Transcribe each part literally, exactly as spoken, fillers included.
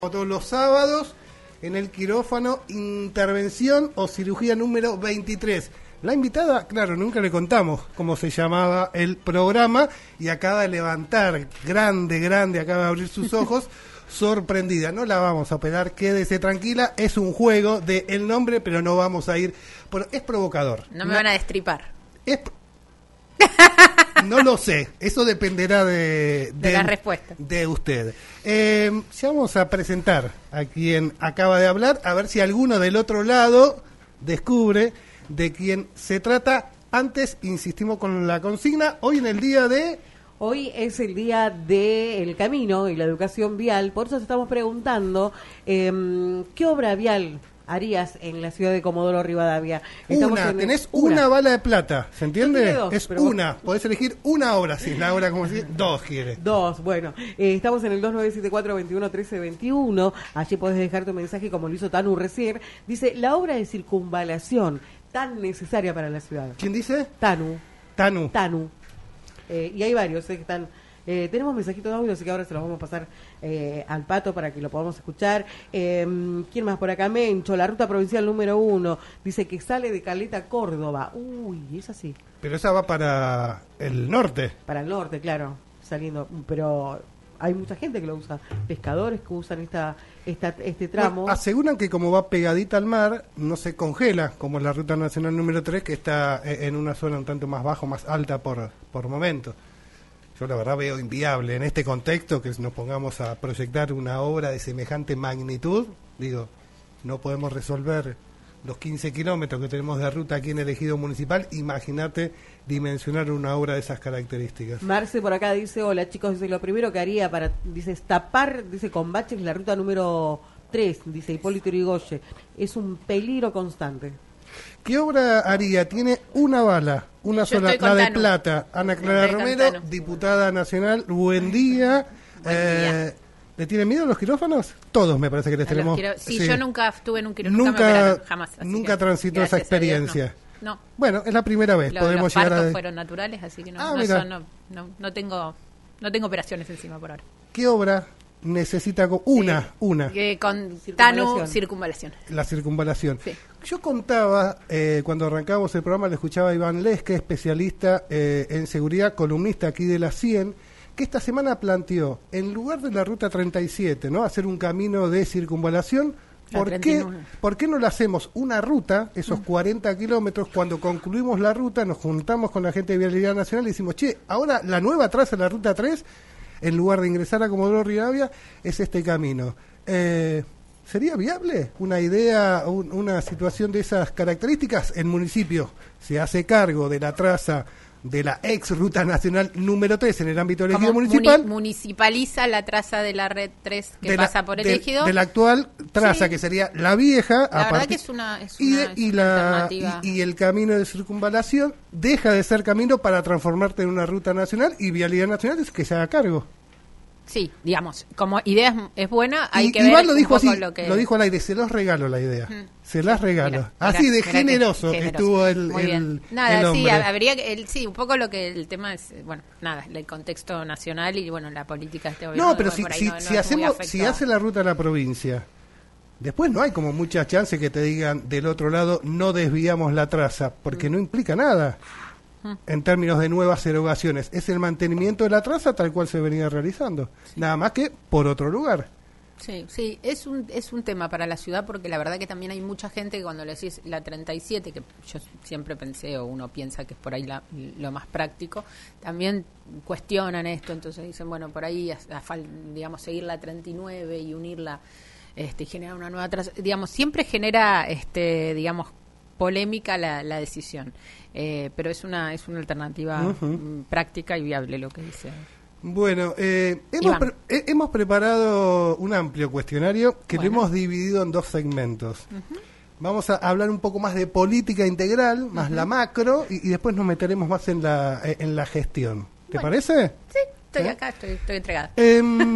Todos los sábados en el quirófano, intervención o cirugía número veintitrés. La invitada, claro, nunca le contamos cómo se llamaba el programa y acaba de levantar, grande, grande, acaba de abrir sus ojos, sorprendida. No la vamos a operar, quédese tranquila, es un juego de el nombre, pero no vamos a ir. Bueno, es provocador. No me van a destripar. Es... No lo sé, eso dependerá de, de, de la respuesta de usted. Eh, ya vamos a presentar a quien acaba de hablar, a ver si alguno del otro lado descubre de quién se trata. Antes, insistimos con la consigna, hoy en el día de... Hoy es el día del camino y la educación vial, por eso estamos preguntando eh, ¿qué obra vial harías en la ciudad de Comodoro Rivadavia? Estamos una, en tenés una. una bala de plata, ¿se entiende? Dos, es pero una, vos... podés elegir una obra, si la obra como si dos quiere. Dos, bueno, eh, estamos en el dos nueve siete cuatro, veintiuno trece veintiuno, allí podés dejar tu mensaje como lo hizo Tanu recién. Dice, la obra de circunvalación tan necesaria para la ciudad. ¿Quién dice? Tanu. Tanu. Tanu. Eh, y hay varios eh, que están... Eh, tenemos mensajitos de audio, así que ahora se los vamos a pasar eh, al Pato para que lo podamos escuchar. Eh, ¿Quién más por acá? Mencho, la ruta provincial número uno. Dice que sale de Caleta, Córdoba. Uy, es así. Pero esa va para el norte. Para el norte, claro, saliendo. Pero hay mucha gente que lo usa. Pescadores que usan esta, esta este tramo. Bueno, aseguran que como va pegadita al mar, no se congela, como la ruta nacional número tres, que está en una zona un tanto más bajo, más alta por, por momento. Yo la verdad veo inviable en este contexto que nos pongamos a proyectar una obra de semejante magnitud. Digo, no podemos resolver los quince kilómetros que tenemos de ruta aquí en el ejido municipal. Imagínate dimensionar una obra de esas características. Marce por acá dice, hola chicos, dice, lo primero que haría para, dice, tapar, dice, con baches la ruta número tres, dice Hipólito Yrigoyen. Es un peligro constante. ¿Qué obra haría? Tiene una bala, una Yo sola, la de Tanu. plata. Ana Clara Romero, diputada nacional. Buen día. Buen eh, día. ¿Le tienen miedo a los quirófanos? Todos me parece que les A tenemos. quiro... sí, sí, yo nunca estuve en un quirófano, nunca, nunca me operaron, jamás. nunca transitó esa gracias a Dios, experiencia. No. no. Bueno, es la primera vez. Lo, Podemos los llegar partos a... fueron naturales, así que no, Ah, no, mira. son, no, no, no tengo no tengo operaciones encima por ahora. ¿Qué obra necesita co- una, Sí. una? Eh, con Circunvalación. Tanu, circunvalación. La circunvalación. Sí. Yo contaba, eh, cuando arrancábamos el programa, le escuchaba a Iván Lesque, especialista eh, en seguridad, columnista aquí de la CIEN, que esta semana planteó, en lugar de la ruta treinta y siete, ¿no?, hacer un camino de circunvalación, ¿por qué, treinta y nueve. ¿por qué no le hacemos una ruta, esos Mm. cuarenta kilómetros, cuando concluimos la ruta, nos juntamos con la gente de Vialidad Nacional y decimos, che, ahora la nueva traza, la ruta tres, en lugar de ingresar a Comodoro Rivadavia, es este camino. Eh... ¿Sería viable una idea, un, una situación de esas características? El municipio se hace cargo de la traza de la ex ruta nacional número tres en el ámbito del ejido Como municipal. muni- municipaliza la traza de la red tres que de la- pasa por el de- ejido. De la actual traza, Sí. que sería la vieja. La a verdad partir- que es una, es y, una, de- es y una la, alternativa. y, y el camino de circunvalación deja de ser camino para transformarte en una ruta nacional, y Vialidad Nacional es que se haga cargo. Sí, digamos, como idea es, es buena, hay y, que Iván ver lo un dijo poco así, lo que... lo dijo al aire, se los regalo la idea, Mm. se las regalo. Mira, así mira, de mira que generoso, generoso. estuvo el, Muy el, bien. Nada, el sí, hombre. habría que, el, sí, un poco lo que el tema es, eh, bueno, nada, el contexto nacional y bueno, la política de este gobierno. No, pero bueno, si, por ahí si, no- no si es muy hacemos, si afectado. hace la ruta a la provincia, después no hay como mucha chance que te digan del otro lado no desviamos la traza, porque Mm. no implica nada Mm. en términos de nuevas erogaciones. Es el mantenimiento de la traza tal cual se venía realizando, nada más que por otro lugar. Sí, sí, es un, es un tema para la ciudad porque la verdad que también hay mucha gente que cuando le decís la treinta y siete, que yo siempre pensé o uno piensa que es por ahí la, lo más práctico, también cuestionan esto, entonces dicen, bueno, por ahí, a, a fal- digamos, seguir la treinta y nueve y unirla este, y generar una nueva traza, digamos, siempre genera, este, digamos, polémica la, la decisión, eh, pero es una, es una alternativa Ujú. mm, práctica y viable lo que dice. Bueno, eh, hemos, Iván. pre- eh, hemos preparado un amplio cuestionario que Bueno. lo hemos dividido en dos segmentos. Vamos a hablar un poco más de política integral, más la macro, y, y después nos meteremos más en la, eh, en la gestión. ¿Te Bueno. parece? Sí, estoy ¿Eh? acá, estoy, estoy entregada. Em,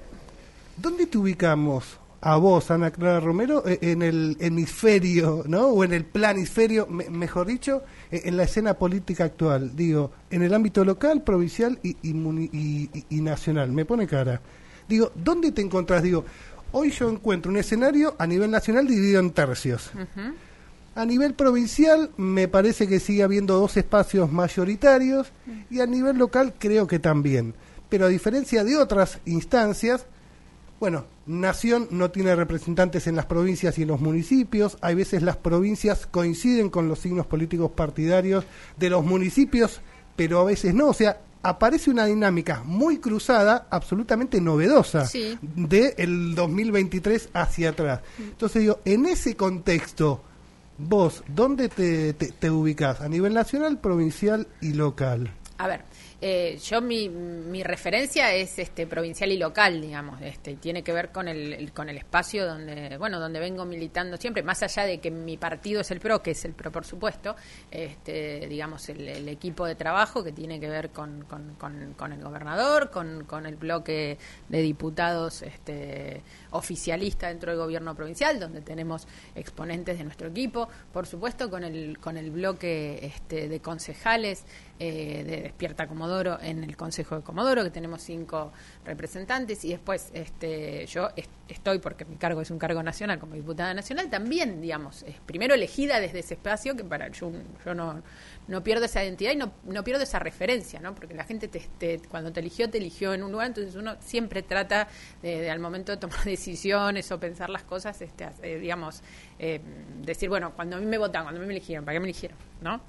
¿Dónde te ubicamos a vos, Ana Clara Romero, eh, en el hemisferio, ¿no? O en el planisferio, me- mejor dicho, eh, en la escena política actual? Digo, en el ámbito local, provincial y, y, muni- y- y- y nacional. Me pone cara. Digo, ¿dónde te encontrás? Digo, Hoy yo encuentro un escenario a nivel nacional dividido en tercios. Uh-huh. A nivel provincial me parece que sigue habiendo dos espacios mayoritarios y a nivel local creo que también. Pero a diferencia de otras instancias, bueno, Nación no tiene representantes en las provincias y en los municipios. Hay veces las provincias coinciden con los signos políticos partidarios de los municipios, pero a veces no. O sea, aparece una dinámica muy cruzada, absolutamente novedosa, sí, del dos mil veintitrés hacia atrás. Entonces digo, en ese contexto, vos, ¿dónde te, te, te ubicás? ¿A nivel nacional, provincial y local? A ver, eh, yo mi, mi referencia es este provincial y local, digamos, este tiene que ver con el, el con el espacio donde, bueno, donde vengo militando siempre, más allá de que mi partido es el PRO, que es el PRO por supuesto, este digamos el, el equipo de trabajo que tiene que ver con, con, con, con el gobernador, con, con el bloque de diputados este oficialista dentro del gobierno provincial, donde tenemos exponentes de nuestro equipo, por supuesto con el con el bloque este de concejales eh, de Despierta Comodoro en el Consejo de Comodoro, que tenemos cinco representantes, y después este yo est- estoy, porque mi cargo es un cargo nacional como diputada nacional, también, digamos, es primero elegida desde ese espacio, que para yo, yo no, no pierdo esa identidad y no, no pierdo esa referencia, ¿no? Porque la gente te, te, cuando te eligió, te eligió en un lugar, entonces uno siempre trata de, de al momento de tomar decisiones o pensar las cosas, este, eh, digamos, eh, decir, bueno, cuando a mí me votaron, cuando a mí me eligieron, ¿para qué me eligieron? ¿No?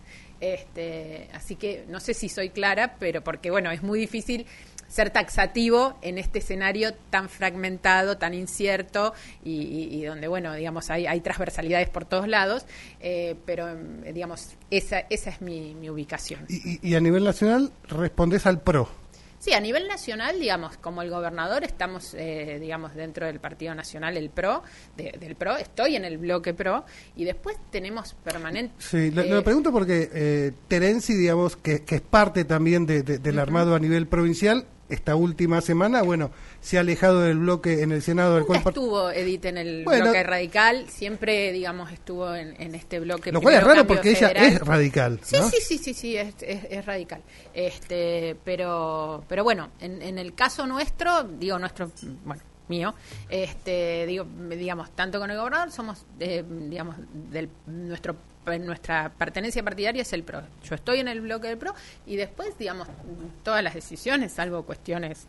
Este, así que no sé si soy clara, pero porque, bueno, es muy difícil ser taxativo en este escenario tan fragmentado, tan incierto y, y, y donde, bueno, digamos, hay, hay transversalidades por todos lados, eh, pero, digamos, esa esa es mi, mi ubicación. Y, y, y a nivel nacional respondés al PRO. Sí, a nivel nacional, digamos, como el gobernador, estamos, eh, digamos, dentro del Partido Nacional, el PRO, de, del PRO, estoy en el bloque PRO, y después tenemos permanente... Sí, lo, eh, lo pregunto porque eh, Terenzi, digamos, que, que es parte también de, de, del uh-huh. armado a nivel provincial, esta última semana, bueno, se ha alejado del bloque en el Senado del cual estuvo Edith en el bueno, bloque radical, siempre, digamos, estuvo en, en este bloque. Lo cual es raro porque federal. Ella es radical, sí, ¿no? sí, sí, sí, sí, es, es, es radical. Este, pero, pero bueno, en, en el caso nuestro, digo nuestro, bueno, mío, este, digo, digamos, tanto con el gobernador somos, eh, digamos, del nuestro nuestra pertenencia partidaria es el PRO. Yo estoy en el bloque del PRO y después, digamos, todas las decisiones, salvo cuestiones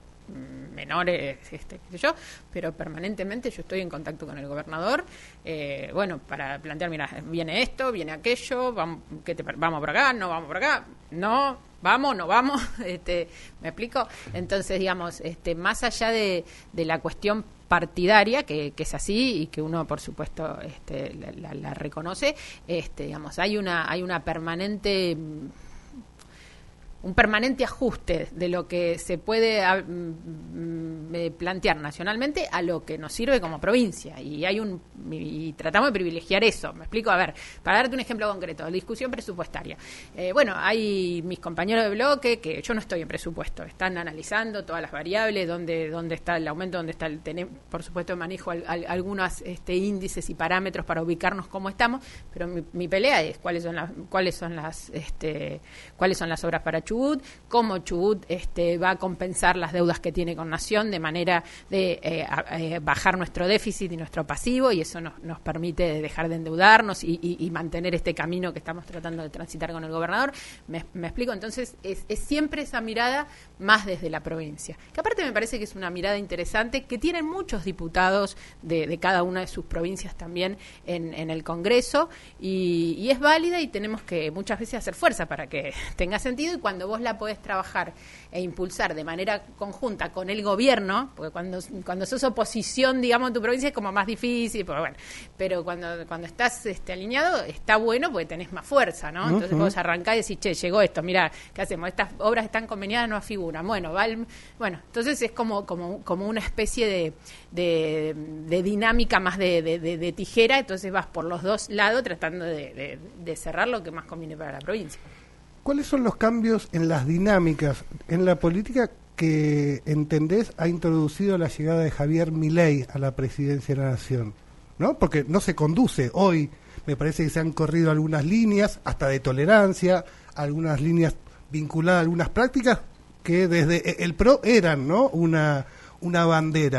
menores, este, qué sé yo, pero permanentemente yo estoy en contacto con el gobernador, eh, bueno, para plantear, mira, viene esto, viene aquello, vamos, ¿qué te, vamos por acá, no vamos por acá, no, vamos, no vamos, este, ¿me explico? Entonces, digamos, este, más allá de, de la cuestión partidaria, que, que es así y que uno, por supuesto, este, la, la, la reconoce, este, digamos, hay una, hay una permanente... un permanente ajuste de lo que se puede a, mm, eh, plantear nacionalmente a lo que nos sirve como provincia, y hay un y tratamos de privilegiar eso. Me explico, a ver, para darte un ejemplo concreto, la discusión presupuestaria. Eh, bueno, hay mis compañeros de bloque que yo no estoy en presupuesto, están analizando todas las variables, dónde dónde está el aumento, dónde está el tener, por supuesto manejo al, al, algunos este, índices y parámetros para ubicarnos cómo estamos, pero mi, mi pelea es cuáles son las cuáles son las este cuáles son las obras para Chubut, cómo Chubut este, va a compensar las deudas que tiene con Nación de manera de eh, a, eh, bajar nuestro déficit y nuestro pasivo, y eso nos, nos permite dejar de endeudarnos y, y, y mantener este camino que estamos tratando de transitar con el gobernador. Me, me explico, entonces es, es siempre esa mirada más desde la provincia, que aparte me parece que es una mirada interesante que tienen muchos diputados de, de cada una de sus provincias también en, en el Congreso, y, y es válida, y tenemos que muchas veces hacer fuerza para que tenga sentido, y cuando vos la podés trabajar e impulsar de manera conjunta con el gobierno, porque cuando cuando sos oposición, digamos, en tu provincia es como más difícil, pero bueno, pero cuando cuando estás este, alineado está bueno porque tenés más fuerza, ¿no? Entonces uh-huh. vos arrancás y decís, che, llegó esto, mira, ¿qué hacemos? Estas obras están conveniadas, no figuran. Bueno, va el, bueno, entonces es como como como una especie de de, de dinámica más de, de, de, de tijera, entonces vas por los dos lados tratando de, de, de cerrar lo que más conviene para la provincia. ¿Cuáles son los cambios en las dinámicas en la política que entendés ha introducido la llegada de Javier Milei a la presidencia de la Nación? ¿No? Porque no se conduce hoy, me parece que se han corrido algunas líneas, hasta de tolerancia, algunas líneas vinculadas a algunas prácticas que desde el PRO eran, ¿no?, una, una bandera.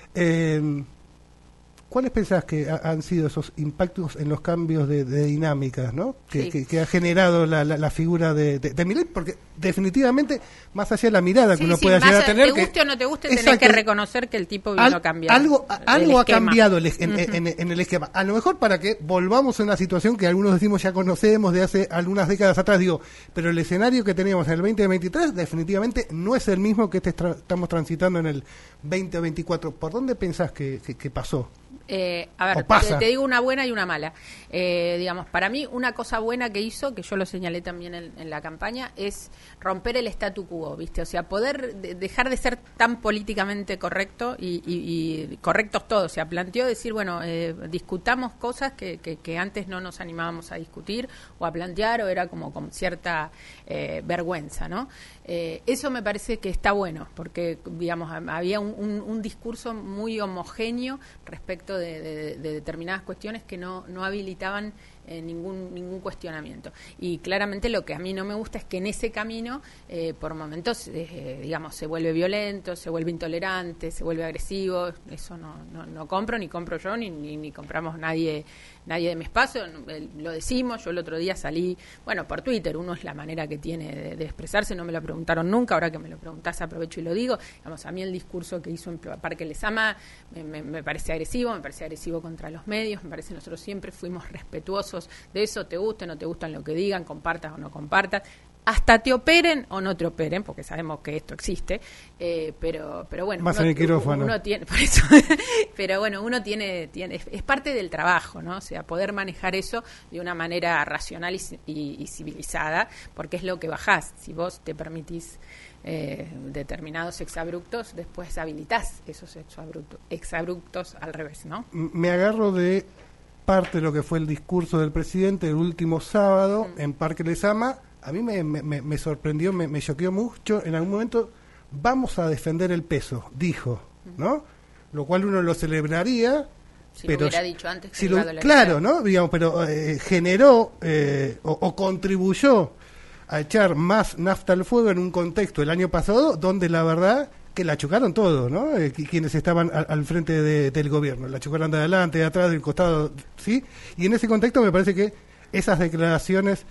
Eh, ¿Cuáles pensás que ha, han sido esos impactos en los cambios de, de dinámicas, ¿no? que, sí. que, que ha generado la, la, la figura de, de, de Milei? Porque definitivamente, más allá de la mirada sí, que uno sí, pueda llegar a tener... Te que, guste o no te guste, tenés exacto, que reconocer que el tipo vino al, a cambiar. Algo, algo ha cambiado el, en, uh-huh. en, en, en el esquema. A lo mejor para que volvamos a una situación que algunos decimos ya conocemos de hace algunas décadas atrás, digo, pero el escenario que teníamos en el veinte veintitrés definitivamente no es el mismo que este tra- estamos transitando en el veinte veinticuatro. ¿Por dónde pensás que, que, que pasó? Eh, a ver, te, te digo una buena y una mala. Eh, digamos, para mí una cosa buena que hizo, que yo lo señalé también en, en la campaña, es romper el statu quo, ¿viste? O sea, poder de, dejar de ser tan políticamente correcto y, y, y correctos todos. O sea, planteó decir, bueno, eh, discutamos cosas que, que, que antes no nos animábamos a discutir o a plantear, o era como con cierta eh, vergüenza, ¿no? Eh, eso me parece que está bueno, porque, digamos, había un, un, un discurso muy homogéneo respecto de, de, de determinadas cuestiones que no, no habilitaban eh, ningún ningún cuestionamiento. Y claramente lo que a mí no me gusta es que en ese camino, eh, por momentos, eh, digamos, se vuelve violento, se vuelve intolerante, se vuelve agresivo. Eso no, no, no compro, ni compro yo, ni, ni, ni compramos nadie nadie de mi espacio. Lo decimos, yo el otro día salí, bueno, por Twitter, uno es la manera que tiene de, de expresarse, no me lo preguntaron nunca, ahora que me lo preguntás aprovecho y lo digo. Digamos, a mí el discurso que hizo en Parque Lezama me, me, me parece agresivo, me parece agresivo contra los medios, me parece que nosotros siempre fuimos respetuosos de eso, te guste o no te gustan lo que digan, compartas o no compartas, hasta te operen o no te operen, porque sabemos que esto existe, eh, pero pero bueno, más uno, en el quirófano. Uno tiene, por eso, pero bueno, uno tiene, tiene es, es parte del trabajo, ¿no? O sea, poder manejar eso de una manera racional y, y, y civilizada, porque es lo que bajás. Si vos te permitís eh, determinados exabruptos, después habilitás esos exabruptos, exabruptos al revés, ¿no? Me agarro de parte de lo que fue el discurso del presidente el último sábado mm. en Parque Lezama. A mí me, me, me sorprendió, me, me choqueó mucho. En algún momento, vamos a defender el peso, dijo, ¿no? Lo cual uno lo celebraría. Si pero lo hubiera dicho antes. Si lo, claro, ¿no? Digamos, pero eh, generó eh, o, o contribuyó a echar más nafta al fuego en un contexto el año pasado donde la verdad que la chocaron todos, ¿no? Eh, quienes estaban al, al frente de, del gobierno. La chocaron de adelante, de atrás, del costado, ¿sí? Y en ese contexto me parece que esas declaraciones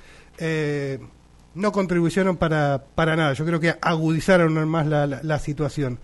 eh, no contribuyeron para, para nada. Yo creo que agudizaron más la, la, la situación.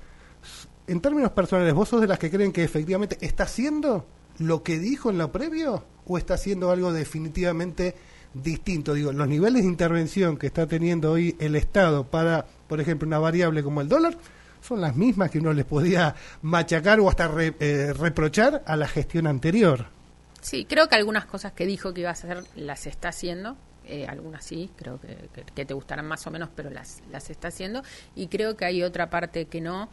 En términos personales, ¿vos sos de las que creen que efectivamente está haciendo lo que dijo en lo previo o está haciendo algo definitivamente distinto? Digo, los niveles de intervención que está teniendo hoy el Estado para, por ejemplo, una variable como el dólar, son las mismas que uno les podía machacar o hasta re, eh, reprochar a la gestión anterior. Sí, creo que algunas cosas que dijo que iba a hacer las está haciendo. Eh, algunas sí, creo que, que, que te gustarán más o menos, pero las, las está haciendo. Y creo que hay otra parte que no,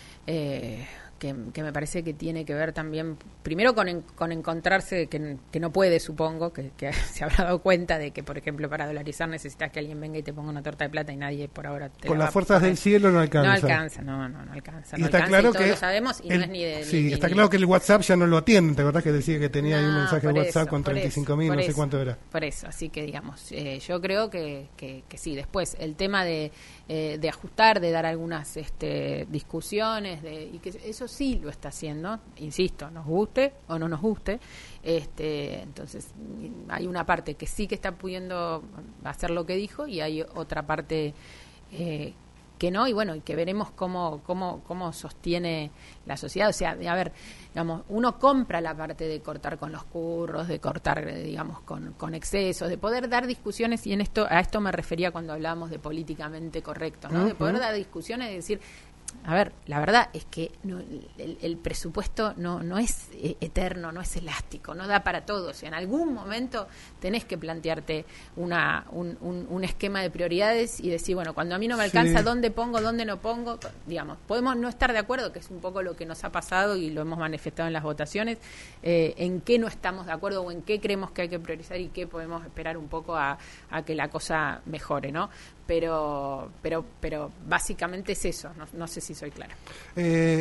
eh, que, que me parece que tiene que ver también, primero con, en, con encontrarse, que, que no puede, supongo, que, que se habrá dado cuenta de que, por ejemplo, para dolarizar necesitas que alguien venga y te ponga una torta de plata y nadie por ahora te con la las va fuerzas a del cielo no alcanza. No alcanza, no, no, no alcanza. Y no está alcanza, claro y todos que lo sabemos y el, no es ni de... Sí, ni, está ni, claro que el WhatsApp ya no lo atiende. ¿Te acordás que decía que tenía no, ahí un mensaje de WhatsApp eso, con treinta y cinco mil, no sé eso, cuánto era? Por eso, así que digamos, eh, yo creo que, que, que sí. Después, el tema de, eh, de ajustar, de dar algunas este, discusiones, de, y que eso sí lo está haciendo, insisto, nos guste o no nos guste. Este, entonces, hay una parte que sí que está pudiendo hacer lo que dijo y hay otra parte eh, que no, y bueno, y que veremos cómo, cómo, cómo sostiene la sociedad. O sea, a ver, digamos, uno compra la parte de cortar con los curros, de cortar, digamos, con, con excesos, de poder dar discusiones, y en esto a esto me refería cuando hablábamos de políticamente correcto, ¿no? Uh-huh. De poder dar discusiones y decir, a ver, la verdad es que no, el, el presupuesto no, no es eterno, no es elástico, no da para todo. O sea, en algún momento tenés que plantearte una, un, un, un esquema de prioridades y decir, bueno, cuando a mí no me alcanza, sí. ¿Dónde pongo, dónde no pongo? Digamos, podemos no estar de acuerdo, que es un poco lo que nos ha pasado y lo hemos manifestado en las votaciones, eh, en qué no estamos de acuerdo o en qué creemos que hay que priorizar y qué podemos esperar un poco a, a que la cosa mejore, ¿no? Pero, pero, pero básicamente es eso. No, no sé si soy clara. Eh,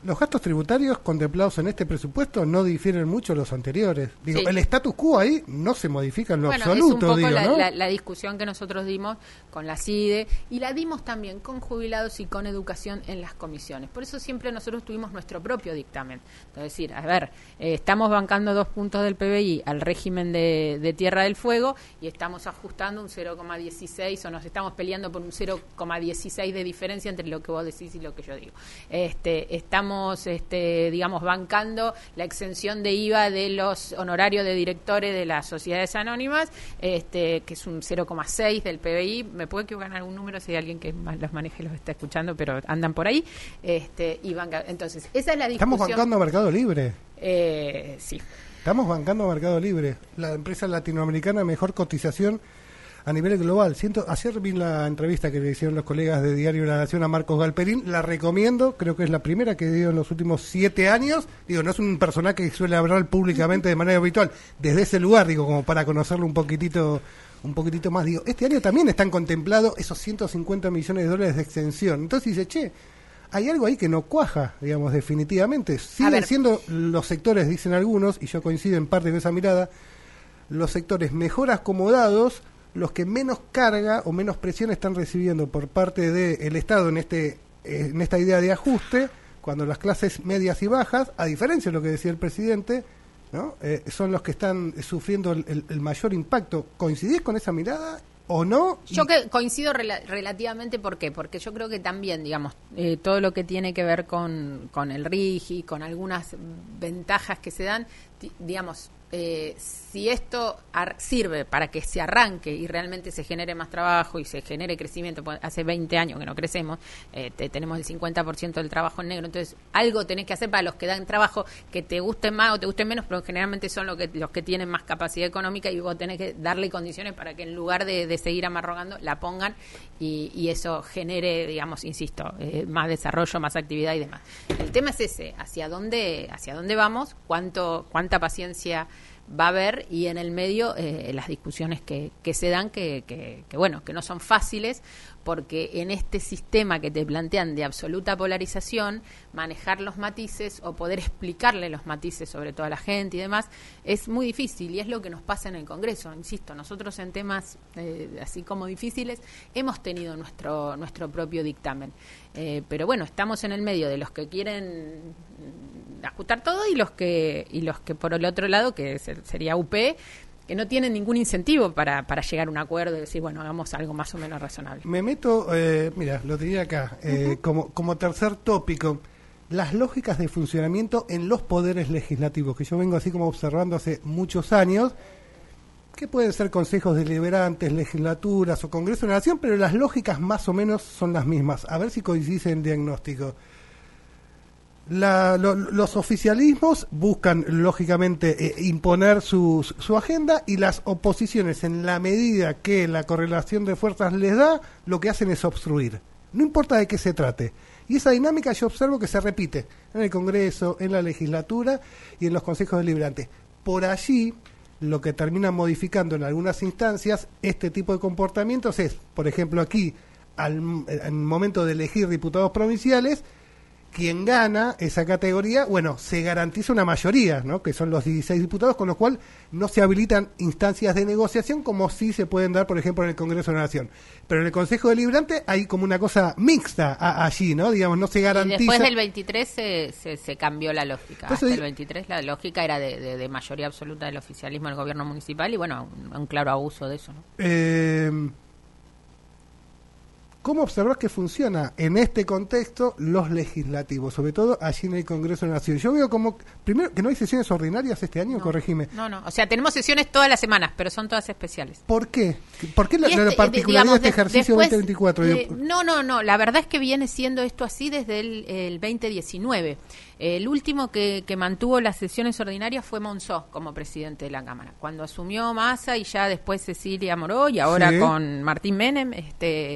los gastos tributarios contemplados en este presupuesto no difieren mucho de los anteriores. Digo, Sí. el status quo ahí no se modifica en lo Bueno, absoluto, es un poco digo, la, ¿no? la, la discusión que nosotros dimos con la C I D E y la dimos también con jubilados y con educación en las comisiones. Por eso siempre nosotros tuvimos nuestro propio dictamen. Es decir, a ver, eh, estamos bancando dos puntos del P B I al régimen de, de Tierra del Fuego y estamos ajustando un cero coma dieciséis o nos estamos peleando por un cero coma dieciséis de diferencia entre lo que vos decís y lo que yo digo. Este, estamos, este, digamos, bancando la exención de I V A de los honorarios de directores de las sociedades anónimas, este, que es un cero coma seis del P B I. Me puedo equivocar en algún número si hay alguien que más los maneje los está escuchando, pero andan por ahí. Este, y banca. Entonces, esa es la discusión. Estamos bancando Mercado Libre. Eh, sí. Estamos bancando Mercado Libre, la empresa latinoamericana mejor cotización a nivel global. Siento, ayer vi la entrevista que le hicieron los colegas de Diario La Nación a Marcos Galperín, la recomiendo, creo que es la primera que dio en los últimos siete años. Digo, no es un personaje que suele hablar públicamente de manera habitual, desde ese lugar, digo, como para conocerlo un poquitito un poquitito más. Digo, este año también están contemplados esos ciento cincuenta millones de dólares de extensión. Entonces dice, che, hay algo ahí que no cuaja, digamos, definitivamente. Siguen siendo los sectores, dicen algunos, y yo coincido en parte con esa mirada, los sectores mejor acomodados, los que menos carga o menos presión están recibiendo por parte del Estado en este en esta idea de ajuste, cuando las clases medias y bajas, a diferencia de lo que decía el presidente, ¿no? Eh, son los que están sufriendo el, el, el mayor impacto. ¿Coincidís con esa mirada o no? Yo Y... que coincido rela relativamente, ¿por qué? Porque yo creo que también, digamos, eh, todo lo que tiene que ver con, con el RIGI, con algunas ventajas que se dan, digamos, eh, si esto sirve para que se arranque y realmente se genere más trabajo y se genere crecimiento, pues hace veinte años que no crecemos, eh, te, tenemos el cincuenta por ciento del trabajo en negro, entonces algo tenés que hacer para los que dan trabajo, que te guste más o te guste menos, pero generalmente son los que, los que tienen más capacidad económica y vos tenés que darle condiciones para que en lugar de, de seguir amarrogando, la pongan y, y eso genere, digamos, insisto, eh, más desarrollo, más actividad y demás. El tema es ese, hacia dónde, hacia dónde vamos, cuánto, cuánta paciencia va a haber y en el medio eh, las discusiones que, que se dan que, que, que bueno, que no son fáciles porque en este sistema que te plantean de absoluta polarización, manejar los matices o poder explicarle los matices sobre todo a la gente y demás es muy difícil y es lo que nos pasa en el Congreso. Insisto, nosotros en temas eh, así como difíciles hemos tenido nuestro, nuestro propio dictamen, eh, pero bueno, estamos en el medio de los que quieren ajustar todo y los que y los que por el otro lado, que sería U P, que no tienen ningún incentivo para, para llegar a un acuerdo y decir, bueno, hagamos algo más o menos razonable. Me meto, eh, mira, lo tenía acá, eh, uh-huh. como, como tercer tópico, las lógicas de funcionamiento en los poderes legislativos, que yo vengo así como observando hace muchos años, que pueden ser consejos deliberantes, legislaturas o congreso de la nación, pero las lógicas más o menos son las mismas. A ver si coincide en diagnóstico. La, lo, los oficialismos buscan, lógicamente, eh, imponer su, su agenda y las oposiciones, en la medida que la correlación de fuerzas les da, lo que hacen es obstruir. No importa de qué se trate. Y esa dinámica yo observo que se repite en el Congreso, en la legislatura y en los consejos deliberantes. Por allí, lo que termina modificando en algunas instancias este tipo de comportamientos es, por ejemplo, aquí, al, al momento de elegir diputados provinciales, quien gana esa categoría, bueno, se garantiza una mayoría, ¿no? Que son los dieciséis diputados, con lo cual no se habilitan instancias de negociación como sí se pueden dar, por ejemplo, en el Congreso de la Nación. Pero en el Consejo Deliberante hay como una cosa mixta a, allí, ¿no? Digamos, no se garantiza... Y después del veintitrés se, se, se cambió la lógica. Hasta el veintitrés la lógica era de, de, de mayoría absoluta del oficialismo del gobierno municipal y, bueno, un, un claro abuso de eso, ¿no? Eh... ¿Cómo observás que funciona en este contexto los legislativos, sobre todo allí en el Congreso de la Nación? Yo veo como, primero, que no hay sesiones ordinarias este año, no, corregime. No, no, o sea, tenemos sesiones todas las semanas, pero son todas especiales. ¿Por qué? ¿Por qué la, este, la particularidad digamos, de este ejercicio después, veinte veinticuatro? Eh, no, no, no, la verdad es que viene siendo esto así desde el, el veinte diecinueve. El último que, que mantuvo las sesiones ordinarias fue Monzó como presidente de la Cámara. Cuando asumió Massa y ya después Cecilia Moró y ahora sí. con Martín Menem, este...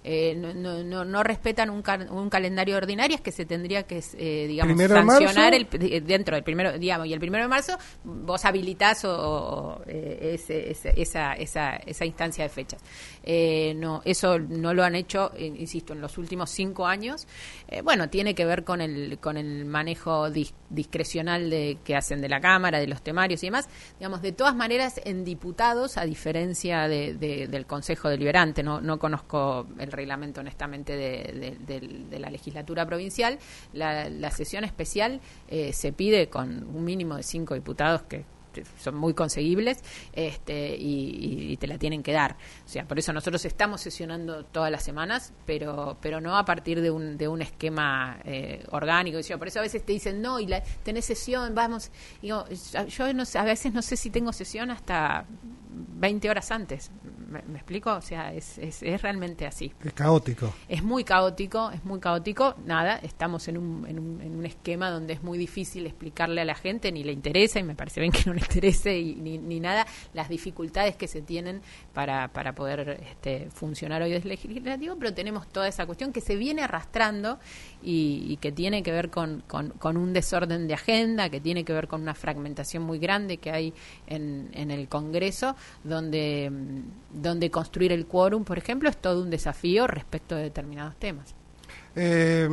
eh, no, no, no, no respetan un, cal, un calendario de ordinarias que se tendría que, eh, digamos, primero de sancionar marzo, el, dentro del primero, digamos, y el primero de marzo vos habilitás o, o, eh, ese, ese, esa, esa, esa instancia de fechas. Eh, no, eso no lo han hecho, eh, insisto, en los últimos cinco años. Eh, bueno, tiene que ver con el, con el manejo dis, discrecional de que hacen de la Cámara, de los temarios y demás. Digamos, de todas maneras, en diputados, a diferencia de, de, del Consejo Deliberante, no, no conozco el reglamento honestamente de, de, de, de la legislatura provincial, la, la sesión especial eh, se pide con un mínimo de cinco diputados que son muy conseguibles, este, y, y te la tienen que dar. O sea, por eso nosotros estamos sesionando todas las semanas, pero pero no a partir de un de un esquema eh, orgánico. Por eso a veces te dicen, no, y la, tenés sesión, vamos. Digo, yo no sé, a veces no sé si tengo sesión hasta veinte horas antes. ¿Me, me explico? O sea, es, es, es realmente así. Es caótico. Es muy caótico, es muy caótico. Nada, estamos en un, en un, en un esquema donde es muy difícil explicarle a la gente, ni le interesa, y me parece bien que no le interese, y, ni, ni nada, las dificultades que se tienen para, para poder este, funcionar hoy desde el legislativo, pero tenemos toda esa cuestión que se viene arrastrando y, y que tiene que ver con, con, con un desorden de agenda, que tiene que ver con una fragmentación muy grande que hay en, en el Congreso, donde, donde construir el quórum, por ejemplo, es todo un desafío respecto de determinados temas. Eh,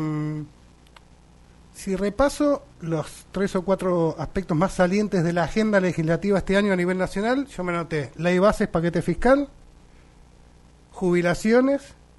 si repaso los tres o cuatro aspectos más salientes de la agenda legislativa este año a nivel nacional, yo me anoté ley bases, paquete fiscal, jubilaciones,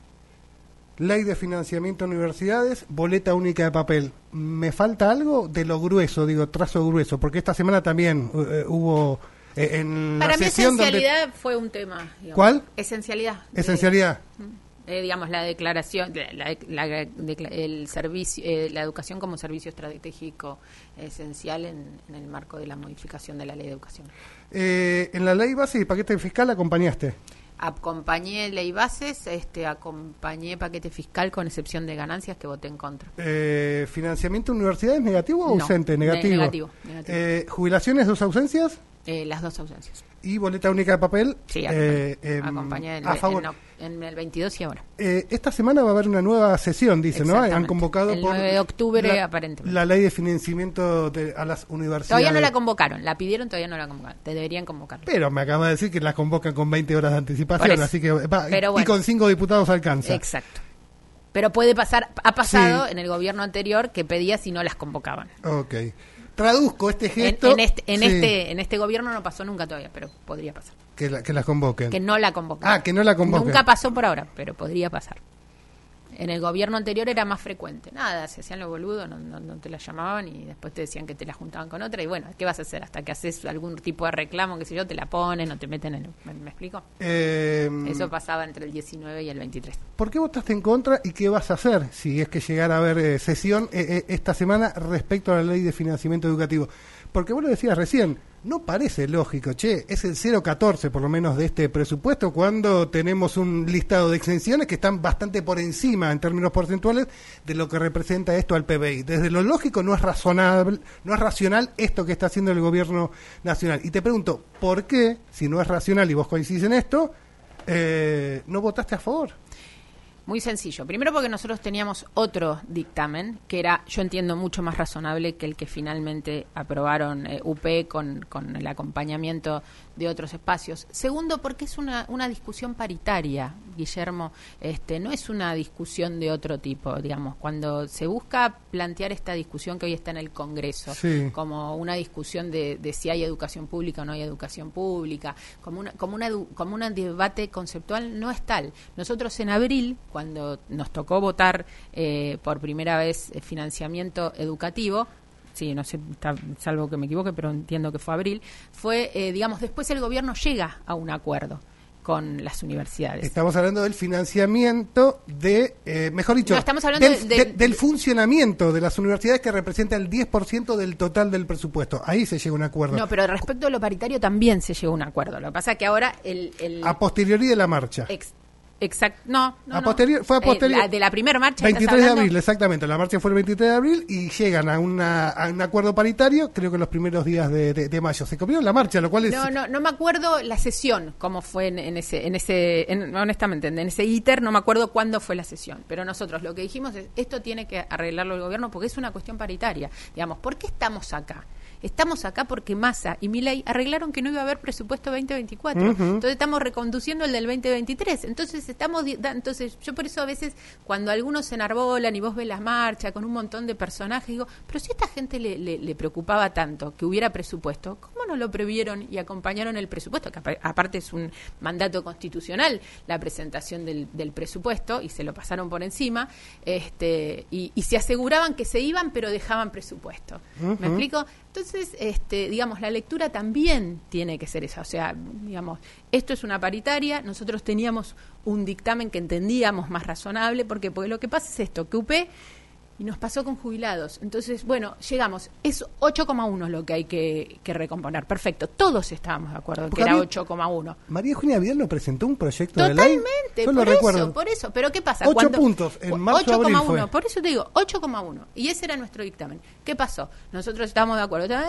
ley de financiamiento de universidades, boleta única de papel. ¿Me falta algo de lo grueso, digo, trazo grueso? Porque esta semana también uh, hubo... Eh, en Para la mí sesión esencialidad donde... fue un tema. Digamos. ¿Cuál? Esencialidad. Esencialidad. Eh, digamos, la declaración, la, la, la, el servicio, eh, la educación como servicio estratégico esencial en, en el marco de la modificación de la ley de educación. Eh, en la ley base y paquete fiscal acompañaste. Acompañé ley bases, este, acompañé paquete fiscal con excepción de ganancias que voté en contra. Eh, ¿Financiamiento de universidades negativo o no, ausente? Negativo. Ne negativo, negativo. Eh, ¿Jubilaciones, dos ausencias? Eh, las dos ausencias. ¿Y boleta única de papel? Sí, eh, eh, acompañé el, a favor. En, en el veintidós y ahora. Eh, esta semana va a haber una nueva sesión, dice, ¿no? Han convocado el por nueve de octubre, la, aparentemente. La ley de financiamiento de, a las universidades. Todavía no la convocaron, la pidieron, todavía no la convocaron. Te deberían convocar. Pero me acaba de decir que la convocan con veinte horas de anticipación, así que va, Pero y bueno, con cinco diputados alcanza. Exacto. Pero puede pasar, ha pasado sí. en el gobierno anterior que pedía si no las convocaban. Ok. Traduzco este gesto. En, en, este, en, sí. este, en este gobierno no pasó nunca todavía, pero podría pasar. Que, la, que las convoquen. Que no la convoquen. Ah, que no la convoquen. Nunca pasó por ahora, pero podría pasar. En el gobierno anterior era más frecuente. Nada, se hacían los boludos, no, no, no te la llamaban y después te decían que te la juntaban con otra. Y bueno, ¿qué vas a hacer? Hasta que haces algún tipo de reclamo, qué sé yo, te la ponen o te meten en el... ¿Me, me explico? Eh, Eso pasaba entre el diecinueve y el veintitrés. ¿Por qué votaste en contra y qué vas a hacer si es que llegara a haber eh, sesión eh, eh, esta semana respecto a la ley de financiamiento educativo? Porque vos lo decías recién, no parece lógico, che, es el cero coma catorce por lo menos de este presupuesto cuando tenemos un listado de exenciones que están bastante por encima en términos porcentuales de lo que representa esto al P B I. Desde lo lógico no es razonable, no es racional esto que está haciendo el gobierno nacional. Y te pregunto, ¿por qué, si no es racional y vos coincidís en esto, eh, no votaste a favor? Muy sencillo. Primero porque nosotros teníamos otro dictamen que era, yo entiendo, mucho más razonable que el que finalmente aprobaron eh, U P con, con el acompañamiento de otros espacios. Segundo porque es una, una discusión paritaria, Guillermo. Este, no es una discusión de otro tipo, digamos. Cuando se busca plantear esta discusión que hoy está en el Congreso, sí, como una discusión de, de si hay educación pública o no hay educación pública, como una, como una, como un debate conceptual, no es tal. Nosotros en abril, cuando nos tocó votar eh, por primera vez eh, financiamiento educativo, sí, no sé, está, salvo que me equivoque, pero entiendo que fue abril, fue, eh, digamos, después el gobierno llega a un acuerdo con las universidades. Estamos hablando del financiamiento de, eh, mejor dicho, no, estamos hablando del, de, de, de, del funcionamiento de las universidades que representa el diez por ciento del total del presupuesto. Ahí se llega a un acuerdo. No, pero respecto a lo paritario también se llegó a un acuerdo. Lo que pasa es que ahora el... el a posteriori de la marcha. Ex, Exacto, no, no, a no. posterior, fue a posterior. Eh, la, de la primera marcha. veintitrés de abril, exactamente. La marcha fue el veintitrés de abril y llegan a, una, a un acuerdo paritario, creo que en los primeros días de, de, de mayo. Se copió la marcha, lo cual es... No, no, no me acuerdo la sesión, cómo fue en, en ese, en ese, en, honestamente, en ese íter, no me acuerdo cuándo fue la sesión. Pero nosotros lo que dijimos es, esto tiene que arreglarlo el gobierno porque es una cuestión paritaria. Digamos, ¿por qué estamos acá? Estamos acá porque Massa y Milei arreglaron que no iba a haber presupuesto veinte veinticuatro. Uh-huh. Entonces estamos reconduciendo el del veinte veintitrés. Entonces estamos entonces yo por eso a veces cuando algunos se enarbolan y vos ves las marchas con un montón de personajes, digo, pero si a esta gente le, le, le preocupaba tanto que hubiera presupuesto, ¿cómo no lo previeron y acompañaron el presupuesto? Que aparte es un mandato constitucional la presentación del, del presupuesto y se lo pasaron por encima, este y, y se aseguraban que se iban pero dejaban presupuesto. Uh-huh. ¿Me explico? Entonces, este, digamos, la lectura también tiene que ser esa. O sea, digamos, esto es una paritaria. Nosotros teníamos un dictamen que entendíamos más razonable. ¿Por qué? Porque lo que pasa es esto, que U P y nos pasó con jubilados. Entonces, bueno, llegamos. Es ocho coma uno lo que hay que, que recomponer. Perfecto. Todos estábamos de acuerdo Porque que era había, ocho coma uno. María Eugenia Vidal nos presentó un proyecto Totalmente, de ley. Totalmente. Yo lo por recuerdo. eso, por eso. Pero ¿qué pasa? Ocho Cuando, puntos. En marzo, ocho coma uno. Fue. Por eso te digo, ocho coma uno. Y ese era nuestro dictamen. ¿Qué pasó? Nosotros estábamos de acuerdo. ¿Eh?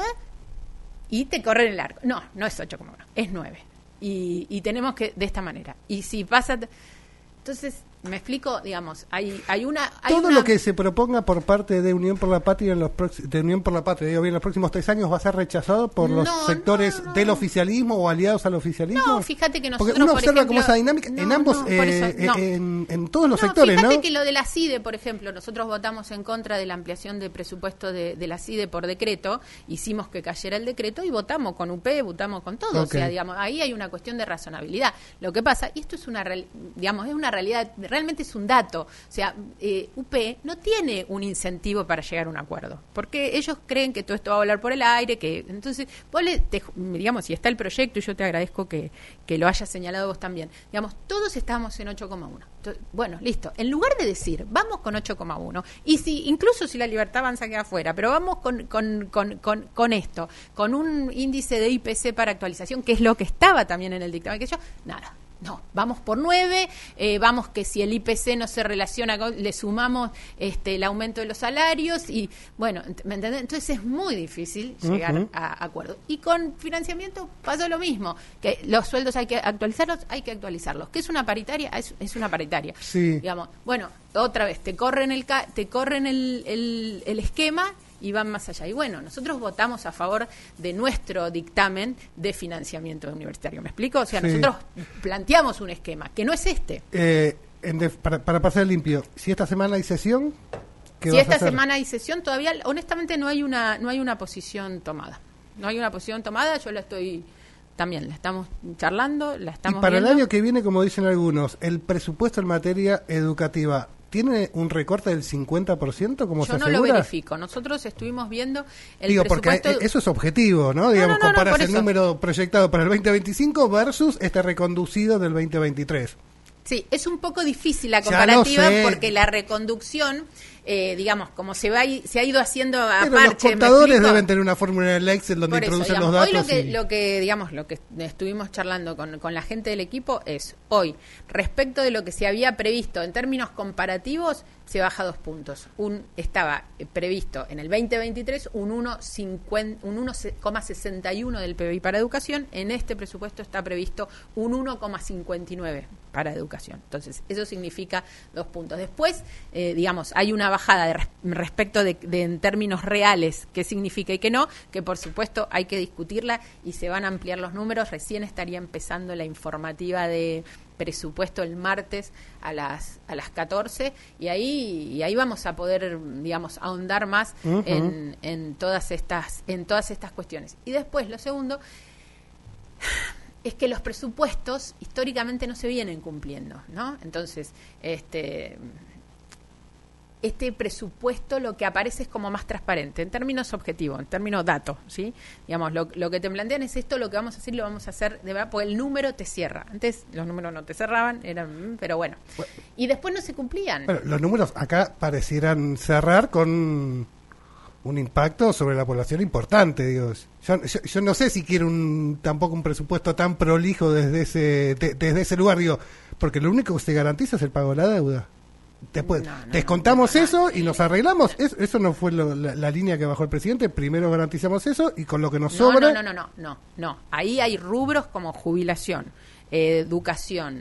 Y te corren el arco. No, no es ocho coma uno, es nueve. Y, y tenemos que, de esta manera. Y si pasa... Entonces, me explico, digamos, hay, hay una... Hay Todo una... lo que se proponga por parte de Unión por la Patria en los prox- de Unión por la Patria, digo bien, en los próximos tres años va a ser rechazado por los no, sectores no, no, del no. oficialismo o aliados al oficialismo. No, fíjate que nosotros, porque uno por observa ejemplo, como esa dinámica no, en ambos, no, por eh, eso, no. en, en todos los no, sectores, fíjate ¿no? que lo de la CIDE, por ejemplo, nosotros votamos en contra de la ampliación de presupuesto de, de la CIDE por decreto, hicimos que cayera el decreto y votamos con U P, votamos con todo, okay. O sea, digamos, ahí hay una cuestión de razonabilidad. Lo que pasa, y esto es una, digamos, es una realidad, realmente es un dato, o sea, eh, U P no tiene un incentivo para llegar a un acuerdo, porque ellos creen que todo esto va a volar por el aire, que entonces, vos le, te, digamos, si está el proyecto, y yo te agradezco que, que lo hayas señalado vos también, digamos, todos estábamos en ocho coma uno. Bueno, listo, en lugar de decir, vamos con ocho coma uno, y si incluso si la Libertad Avanza queda afuera, pero vamos con, con, con, con, con esto, con un índice de I P C para actualización, que es lo que estaba también en el dictamen, que yo, nada. No, vamos por nueve, eh, vamos que si el I P C no se relaciona con, le sumamos este el aumento de los salarios y bueno, ¿me entendés? Entonces es muy difícil llegar uh-huh. a acuerdo. Y con financiamiento pasó lo mismo, que los sueldos hay que actualizarlos, hay que actualizarlos. ¿Qué es una paritaria? Es, es una paritaria. Sí. Digamos, bueno, otra vez, te corren el ca- te corren el, el, el esquema y van más allá. Y bueno, nosotros votamos a favor de nuestro dictamen de financiamiento universitario. ¿Me explico? O sea, sí. Nosotros planteamos un esquema, que no es este. Eh, en de, para, para pasar limpio, si esta semana hay sesión, ¿qué Si vas esta a hacer? semana hay sesión, todavía, honestamente, no hay una no hay una posición tomada. No hay una posición tomada, yo la estoy... También la estamos charlando, la estamos Y para viendo. el año que viene, como dicen algunos, el presupuesto en materia educativa... ¿Tiene un recorte del cincuenta por ciento como Yo se no asegura? lo verifico. Nosotros estuvimos viendo el Digo, presupuesto... porque eso es objetivo, ¿no? Digamos, no, no, no, comparas por el eso. número proyectado para el veinte veinticinco versus este reconducido del veinte veintitrés. Sí, es un poco difícil la Ya comparativa lo sé. porque la reconducción, eh, digamos, como se va y- se ha ido haciendo a Pero parche, los ¿me contadores explico? deben tener una fórmula en el Excel donde Por eso, introducen digamos, los datos. hoy lo que, y... lo que, digamos, lo que estuvimos charlando con, con la gente del equipo es, hoy, respecto de lo que se había previsto en términos comparativos, se baja dos puntos. Un Estaba eh, previsto en el veinte veintitrés un uno coma sesenta y uno del P B I para educación, en este presupuesto está previsto un uno coma cincuenta y nueve para educación. Entonces, eso significa dos puntos. Después, eh, digamos, hay una bajada de res- respecto de, de en términos reales qué significa y qué no, que por supuesto hay que discutirla y se van a ampliar los números. Recién estaría empezando la informativa de presupuesto el martes a las a las catorce y ahí y ahí vamos a poder, digamos, ahondar más Uh-huh. en, en todas estas en todas estas cuestiones. Y después lo segundo es que los presupuestos históricamente no se vienen cumpliendo, ¿no? Entonces, este este presupuesto lo que aparece es como más transparente, en términos objetivos, en términos datos, ¿sí? Digamos, lo, lo que te plantean es esto, lo que vamos a hacer, lo vamos a hacer de verdad, porque el número te cierra. Antes los números no te cerraban, eran, pero bueno. Bueno. Y después no se cumplían. Bueno, los números acá parecieran cerrar con un impacto sobre la población importante, digo. Yo, yo, yo no sé si quiero un, tampoco un presupuesto tan prolijo desde ese de, desde ese lugar, digo, porque lo único que se garantiza es el pago de la deuda. Después No, no, descontamos no, no, eso no. y nos arreglamos. Es, eso no fue lo, la, la línea que bajó el presidente. Primero garantizamos eso y con lo que nos No, sobra... no, no, no, no, no, no. Ahí hay rubros como jubilación, eh, educación,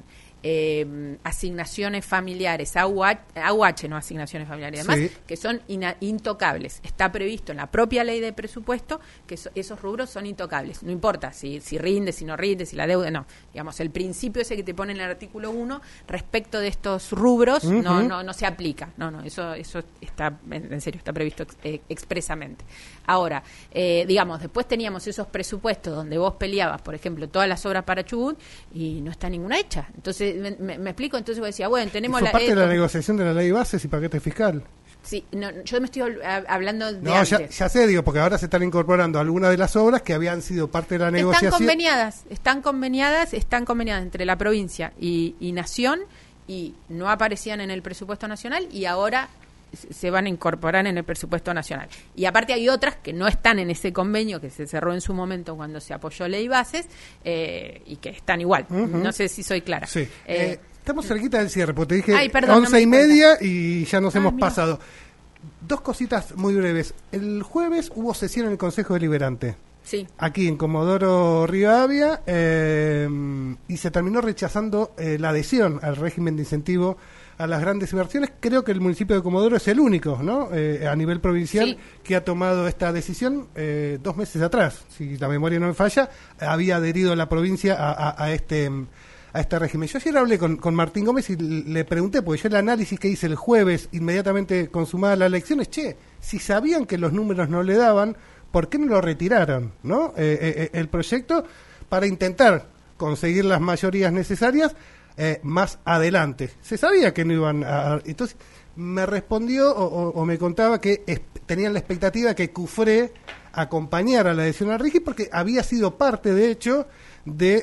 eh, asignaciones familiares, A U H, A U H, no asignaciones familiares y demás, Sí. que son ina- intocables. Está previsto en la propia ley de presupuesto que so- esos rubros son intocables. No importa si, si rinde, si no rinde, si la deuda, no. Digamos, el principio ese que te pone en el artículo uno respecto de estos rubros Ujú. no, no, no se aplica. No, no, eso, eso está, en, en serio, está previsto ex- eh, expresamente. Ahora, eh, digamos, después teníamos esos presupuestos donde vos peleabas, por ejemplo, todas las obras para Chubut y no está ninguna hecha. Entonces, me, me- me explico, entonces vos decías, bueno, tenemos Fue la... parte de la esto. negociación de la ley de bases y paquete fiscal. Sí, no, yo me estoy ol- a- hablando de No, antes. ya, ya sé, digo, porque ahora se están incorporando algunas de las obras que habían sido parte de la negociación. Están conveniadas, están conveniadas, están conveniadas entre la provincia y, y Nación y no aparecían en el presupuesto nacional y ahora se- se van a incorporar en el presupuesto nacional. Y aparte hay otras que no están en ese convenio que se cerró en su momento cuando se apoyó Ley Bases eh, y que están igual. Ujú. No sé si soy clara. Sí. Eh, Eh, estamos cerquita del cierre, porque te dije Ay, perdón, no once me y di cuenta. media y ya nos Ah, hemos mira. pasado. Dos cositas muy breves. El jueves hubo sesión en el Consejo Deliberante, sí. aquí en Comodoro Rivadavia, eh, y se terminó rechazando eh, la adhesión al régimen de incentivo a las grandes inversiones. Creo que el municipio de Comodoro es el único, ¿no? Eh, a nivel provincial Sí. que ha tomado esta decisión eh, dos meses atrás, si la memoria no me falla, había adherido la provincia a, a- a este a este régimen. Yo ayer hablé con, con Martín Gómez y l- le pregunté, porque yo el análisis que hice el jueves, inmediatamente consumada la elección, es, che, si sabían que los números no le daban, ¿por qué no lo retiraron, no? Eh, eh, eh, el proyecto para intentar conseguir las mayorías necesarias eh, más adelante. Se sabía que no iban a... Entonces me respondió o, o- o me contaba que es- tenían la expectativa que Cufré acompañara la adhesión al RIGI porque había sido parte, de hecho, de,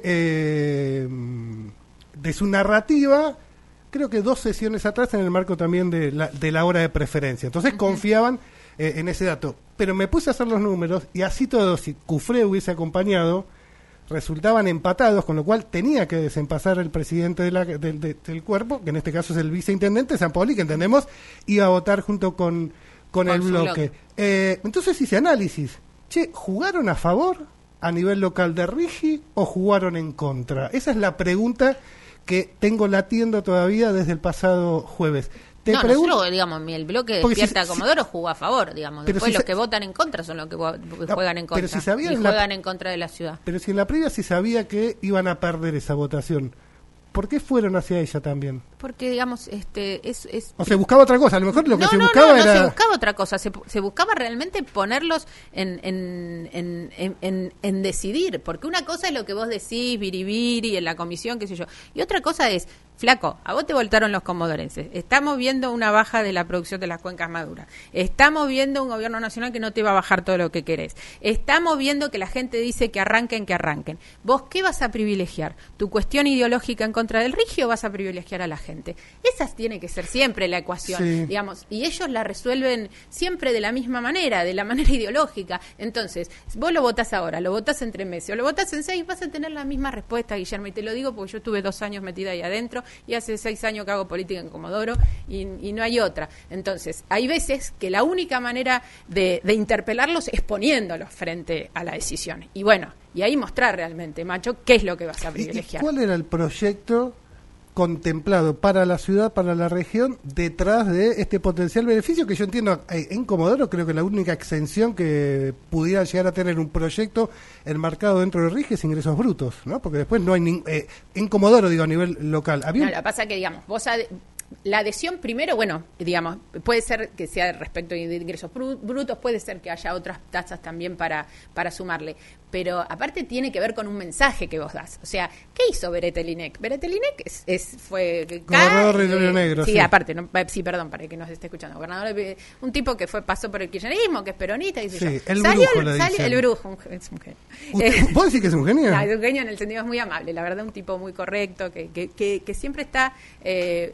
eh, de su narrativa, creo que dos sesiones atrás en el marco también de la, de la hora de preferencia. Entonces confiaban eh, en ese dato. Pero me puse a hacer los números y así todo, si Cufré hubiese acompañado, resultaban empatados, con lo cual tenía que desempasar el presidente de la, del- de- del cuerpo, que en este caso es el viceintendente, San Paoli, que entendemos, iba a votar junto con, con, Con el su bloque. bloque. Eh, entonces hice análisis. Che, ¿jugaron a favor a nivel local de Rigi o jugaron en contra? Esa es la pregunta que tengo latiendo todavía desde el pasado jueves. Te no, pregunto- nosotros, digamos, el bloque Porque si- Despierta si- Comodoro jugó a favor, digamos. Pero Después si los sa- que votan en contra son los que vo- juegan en pero contra. si sabían y la- juegan en contra de la ciudad. Pero si en la previa se sabía que iban a perder esa votación, ¿por qué fueron hacia ella también? Porque, digamos, este es... es O se buscaba otra cosa, a lo mejor lo que no, se no, buscaba no, no era... se buscaba otra cosa, se, se buscaba realmente ponerlos en, en, en, en, en- en decidir, porque una cosa es lo que vos decís, biribiri, en la comisión, qué sé yo, y otra cosa es, flaco, a vos te voltaron los comodorenses, estamos viendo una baja de la producción de las cuencas maduras, estamos viendo un gobierno nacional que no te va a bajar todo lo que querés, estamos viendo que la gente dice que arranquen, que arranquen, vos qué vas a privilegiar, tu cuestión ideológica en contra del rigio o vas a privilegiar a la gente, esa tiene que ser siempre la ecuación, Sí. digamos, y ellos la resuelven siempre de la misma manera, de la manera ideológica. Entonces, vos lo votás ahora, lo votás en tres meses, o lo votás en seis, vas a tener la misma respuesta, Guillermo, y te lo digo porque yo estuve dos años metida ahí adentro, y hace seis años que hago política en Comodoro, y, y no hay otra. Entonces, hay veces que la única manera de, de interpelarlos es poniéndolos frente a la decisión. Y bueno, y ahí mostrar realmente, macho, qué es lo que vas a ¿Y- y privilegiar. ¿Cuál era el proyecto contemplado para la ciudad, para la región, detrás de este potencial beneficio que yo entiendo eh, en Comodoro? Creo que la única exención que pudiera llegar a tener un proyecto enmarcado dentro de RIGI es ingresos brutos, ¿no? Porque después no hay nin- eh, en Comodoro, digo, a nivel local. Había No, un- lo que pasa es que, digamos, vos ade- la adhesión primero, bueno, digamos, puede ser que sea respecto de ingresos bru- brutos, puede ser que haya otras tasas también para, para sumarle, pero aparte tiene que ver con un mensaje que vos das. O sea, ¿qué hizo Beretelinek? Beretelinek es, es, fue... Gobernador de eh, Río Negro, sí, sí. aparte, no, eh, sí, perdón, para que nos esté escuchando. Gobernador, de- un tipo que fue pasó por el kirchnerismo, que es peronista, y Sí, yo. el Salió brujo le salió- dicen. el brujo, un- es un genio. ¿Usted- Eh, ¿Vos decís que es un genio? no, es un genio en el sentido es muy amable, la verdad, un tipo muy correcto, que, que, que, que siempre está eh,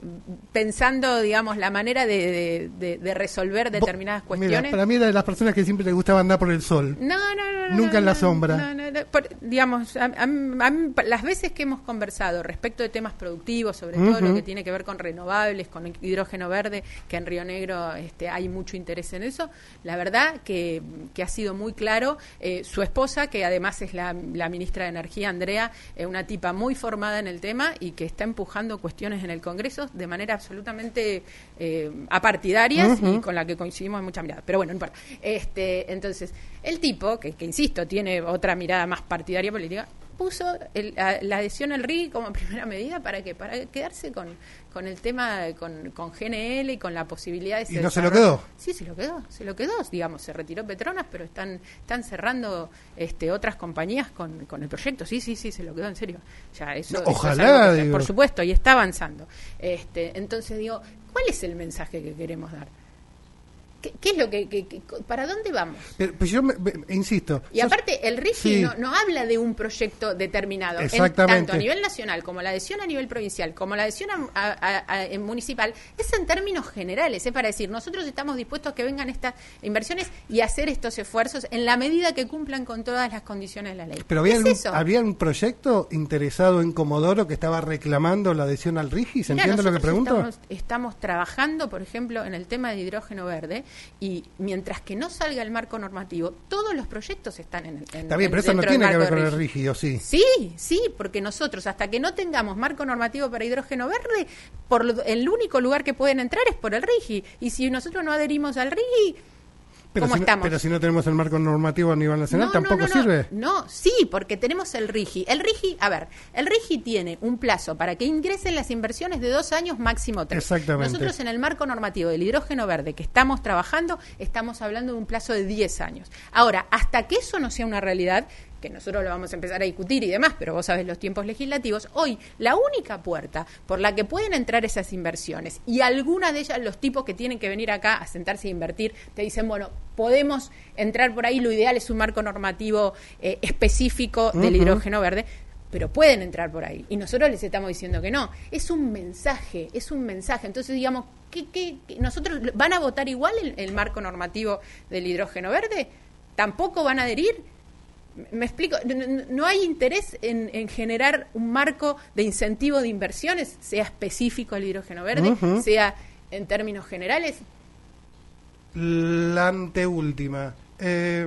pensando, digamos, la manera de, de, de resolver determinadas Bo, cuestiones. Mira, para mí era de las personas que siempre le gustaba andar por el sol. No, no, no. Nunca no, en la no, sombra. No, no, no, por, digamos, a, a, a, las veces que hemos conversado respecto de temas productivos, sobre uh-huh. todo lo que tiene que ver con renovables, con hidrógeno verde, que en Río Negro este, hay mucho interés en eso, la verdad que, que ha sido muy claro. Eh, su esposa, que además es la, la ministra de Energía, Andrea, es una tipa muy formada en el tema y que está empujando cuestiones en el Congreso de manera absolutamente eh, apartidarias uh-huh. y con la que coincidimos en muchas miradas. Pero bueno, no importa. Este, entonces, el tipo, que, que insisto, tiene otra mirada más partidaria política, puso el, a, la adhesión al R I G como primera medida para que para quedarse con, con el tema, con, con G N L y con la posibilidad de... ¿Y no se lo quedó? Sí, se lo quedó, se lo quedó, digamos, se retiró Petronas, pero están están cerrando este otras compañías con, con el proyecto, sí, sí, sí, se lo quedó, en serio. Ya, eso, no, eso ojalá, es que, por supuesto, y está avanzando. Este, entonces digo, ¿cuál es el mensaje que queremos dar? ¿Qué, ¿Qué es lo que, que, que para dónde vamos? Pero, pues yo me, me, insisto. Y aparte, el R I G I sí. no, no habla de un proyecto determinado. Exactamente. En, tanto a nivel nacional, como la adhesión a nivel provincial, como la adhesión a, a, a, a, en municipal, es en términos generales, es para decir, nosotros estamos dispuestos a que vengan estas inversiones y hacer estos esfuerzos en la medida que cumplan con todas las condiciones de la ley. Pero había, ¿Es algún, eso? había un proyecto interesado en Comodoro que estaba reclamando la adhesión al R I G I, ¿se Mirá, entiende lo que pregunto? Estamos, estamos trabajando, por ejemplo, en el tema de hidrógeno verde y mientras que no salga el marco normativo, todos los proyectos están en el en, Está bien, pero en, eso no tiene que ver con el R I G I, ¿o sí? Sí, sí, porque nosotros, hasta que no tengamos marco normativo para hidrógeno verde, por lo, el único lugar que pueden entrar es por el R I G I. Y si nosotros no adherimos al R I G I, Pero ¿cómo si, estamos? Pero si no tenemos el marco normativo a nivel nacional, no, ¿tampoco no, no, sirve? No, no, sí, porque tenemos el R I G I. El R I G I, a ver, el R I G I tiene un plazo para que ingresen las inversiones de dos años, máximo tres. Exactamente. Nosotros en el marco normativo del hidrógeno verde que estamos trabajando, estamos hablando de un plazo de diez años. Ahora, hasta que eso no sea una realidad, que nosotros lo vamos a empezar a discutir y demás, pero vos sabés los tiempos legislativos, hoy la única puerta por la que pueden entrar esas inversiones, y alguna de ellas, los tipos que tienen que venir acá a sentarse e invertir, te dicen, bueno, podemos entrar por ahí, lo ideal es un marco normativo eh, específico del uh-huh. hidrógeno verde, pero pueden entrar por ahí, y nosotros les estamos diciendo que no. Es un mensaje, es un mensaje. Entonces, digamos, ¿qué, qué, qué? ¿nosotros van a votar igual el, el marco normativo del hidrógeno verde? ¿Tampoco van a adherir? Me explico, no, no hay interés en, en generar un marco de incentivo de inversiones, sea específico al hidrógeno verde, uh-huh. sea en términos generales. La anteúltima. Eh,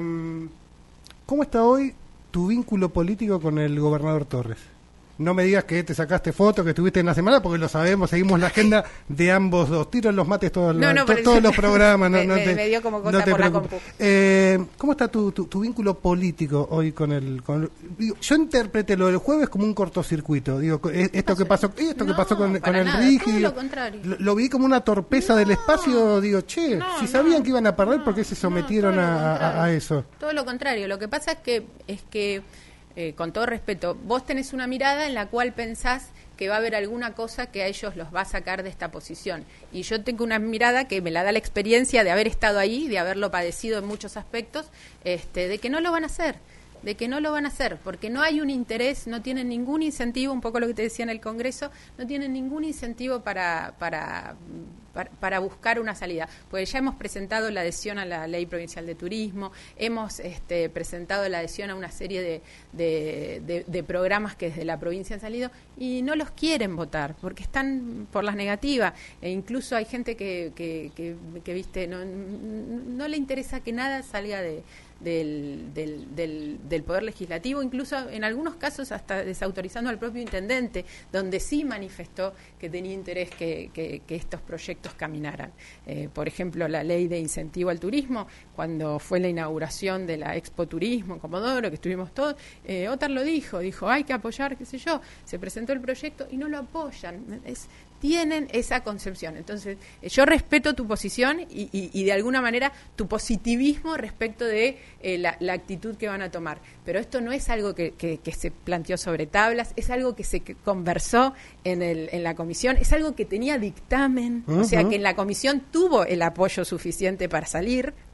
¿Cómo está hoy tu vínculo político con el gobernador Torres? No me digas que te sacaste fotos, que estuviste en la semana, porque lo sabemos, seguimos la agenda de ambos dos. Tiro en los mates todos, no, no, to, todos los programas. No, me, no me, te, me dio como cosa no te por preocupes. la compu. Eh, ¿Cómo está tu, tu, tu vínculo político hoy con el... Con, digo, yo interpreté lo del jueves como un cortocircuito. Digo, esto que pasó, esto no, que pasó con, con el nada, R I G I. Todo lo contrario. Lo, lo vi como una torpeza no, del espacio. Digo, che, no, si no, sabían que iban a perder, no, ¿por qué se sometieron no, a, a, a eso? Todo lo contrario. Lo que pasa es que... Es que Eh, con todo respeto, vos tenés una mirada en la cual pensás que va a haber alguna cosa que a ellos los va a sacar de esta posición. Y yo tengo una mirada que me la da la experiencia de haber estado ahí, de haberlo padecido en muchos aspectos, este, de que no lo van a hacer, de que no lo van a hacer, porque no hay un interés, no tienen ningún incentivo, un poco lo que te decía en el Congreso, no tienen ningún incentivo para... para Para, para buscar una salida, pues ya hemos presentado la adhesión a la Ley Provincial de Turismo, hemos este, presentado la adhesión a una serie de, de, de, de programas que desde la provincia han salido y no los quieren votar porque están por las negativas, e incluso hay gente que, que, que, que viste, no, no le interesa que nada salga de Del, del, del, del Poder Legislativo, incluso en algunos casos hasta desautorizando al propio intendente, donde sí manifestó que tenía interés que, que, que estos proyectos caminaran. Eh, por ejemplo, la ley de incentivo al turismo, cuando fue la inauguración de la Expo Turismo en Comodoro, que estuvimos todos, eh, Otar lo dijo, dijo, hay que apoyar, qué sé yo, se presentó el proyecto y no lo apoyan. Es, tienen esa concepción. Entonces, yo respeto tu posición y, y, y de alguna manera tu positivismo respecto de eh, la, la actitud que van a tomar. Pero esto no es algo que, que, que se planteó sobre tablas, es algo que se conversó en, el, en la comisión, es algo que tenía dictamen, uh-huh. o sea que en la comisión tuvo el apoyo suficiente para salir,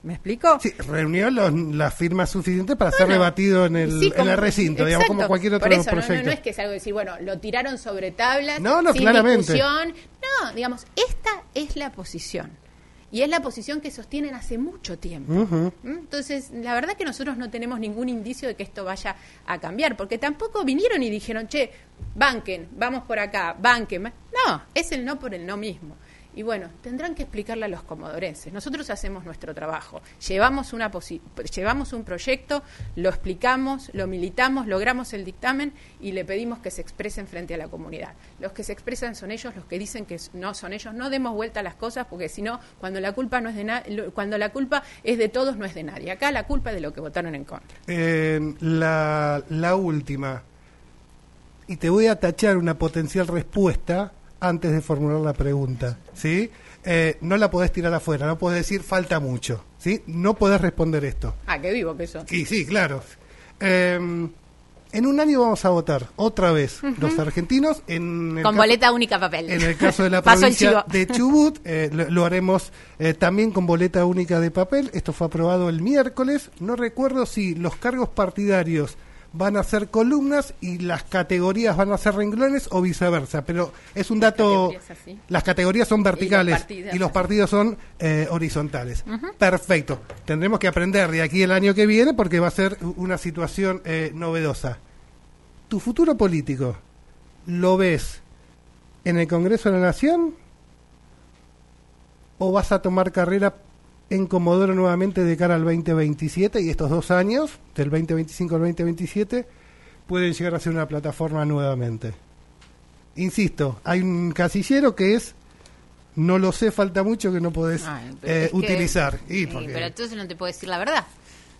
¿Me explico? Sí, reunió los, las firmas suficientes para bueno, ser rebatido en el, sí, como, en el recinto, exacto, digamos, como cualquier otro por eso, proyecto. No, no, no es que es algo de decir, bueno, lo tiraron sobre tablas, no, no, sin claramente. discusión. No, digamos, esta es la posición. Y es la posición que sostienen hace mucho tiempo. Uh-huh. Entonces, la verdad que nosotros no tenemos ningún indicio de que esto vaya a cambiar, porque tampoco vinieron y dijeron, che, banquen, vamos por acá, banquen. No, es el no por el no mismo. Y bueno, tendrán que explicarle a los comodorenses. Nosotros hacemos nuestro trabajo. Llevamos, una posi- llevamos un proyecto, lo explicamos, lo militamos, logramos el dictamen y le pedimos que se expresen frente a la comunidad. Los que se expresan son ellos, los que dicen que no son ellos. No demos vuelta a las cosas, porque si no, cuando la culpa no es de na- cuando la culpa es de todos, no es de nadie. Acá la culpa es de los que votaron en contra. Eh, la, la última. Y te voy a tachar una potencial respuesta antes de formular la pregunta, ¿sí? Eh, no la podés tirar afuera, no podés decir falta mucho, ¿sí? No podés responder esto. Ah, qué vivo que eso. Y sí, claro. Eh, en un año vamos a votar otra vez uh-huh. los argentinos en el con caso, boleta única papel. En el caso de la provincia de Chubut, eh, lo, lo haremos eh, también con boleta única de papel. Esto fue aprobado el miércoles. No recuerdo si los cargos partidarios van a ser columnas y las categorías van a ser renglones o viceversa, pero es un dato, las categorías, las categorías son verticales y los partidos, y los partidos son eh, horizontales. Uh-huh. Perfecto, tendremos que aprender de aquí el año que viene porque va a ser una situación eh, novedosa. ¿Tu futuro político lo ves en el Congreso de la Nación o vas a tomar carrera en Comodoro nuevamente de cara al veinte veintisiete, y estos dos años, del veinte veinticinco al veinte veintisiete, pueden llegar a ser una plataforma nuevamente? Insisto, hay un casillero que es no lo sé, falta mucho, que no podés Ay, eh, es utilizar. Que, y porque... Pero entonces no te puedo decir la verdad.